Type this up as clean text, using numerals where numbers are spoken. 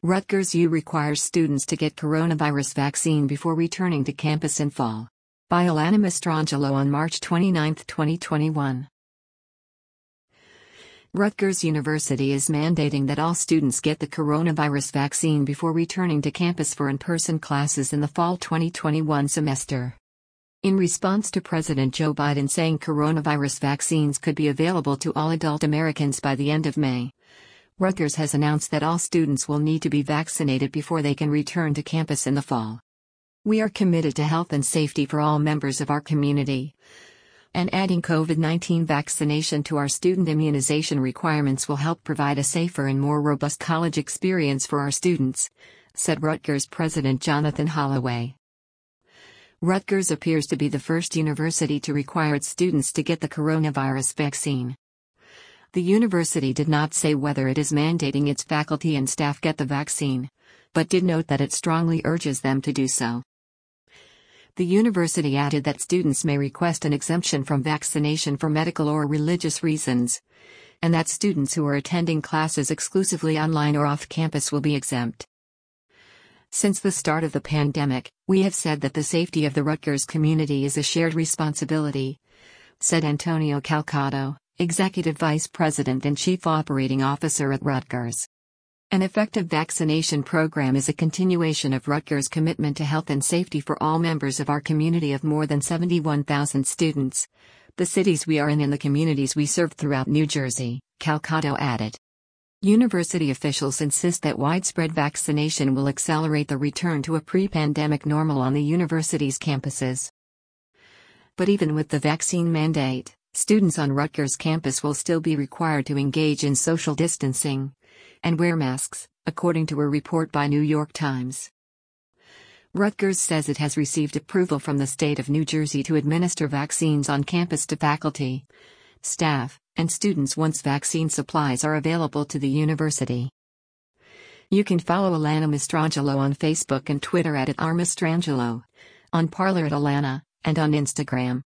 Rutgers U requires students to get coronavirus vaccine before returning to campus in fall. By Alana Mastrangelo on March 29, 2021. Rutgers University is mandating that all students get the coronavirus vaccine before returning to campus for in-person classes in the fall 2021 semester. In response to President Joe Biden saying coronavirus vaccines could be available to all adult Americans by the end of May, Rutgers has announced that all students will need to be vaccinated before they can return to campus in the fall. We are committed to health and safety for all members of our community, and adding COVID-19 vaccination to our student immunization requirements will help provide a safer and more robust college experience for our students, said Rutgers President Jonathan Holloway. Rutgers appears to be the first university to require its students to get the coronavirus vaccine. The university did not say whether it is mandating its faculty and staff get the vaccine, but did note that it strongly urges them to do so. The university added that students may request an exemption from vaccination for medical or religious reasons, and that students who are attending classes exclusively online or off campus will be exempt. Since the start of the pandemic, we have said that the safety of the Rutgers community is a shared responsibility, said Antonio Calcado, Executive Vice President and Chief Operating Officer at Rutgers. An effective vaccination program is a continuation of Rutgers' commitment to health and safety for all members of our community of more than 71,000 students, the cities we are in and the communities we serve throughout New Jersey, Calcado added. University officials insist that widespread vaccination will accelerate the return to a pre-pandemic normal on the university's campuses. But even with the vaccine mandate, students on Rutgers campus will still be required to engage in social distancing and wear masks, according to a report by New York Times. Rutgers says it has received approval from the state of New Jersey to administer vaccines on campus to faculty, staff, and students once vaccine supplies are available to the university. You can follow Alana Mastrangelo on Facebook and Twitter at @rmastrangelo, on Parler @Alana, and on Instagram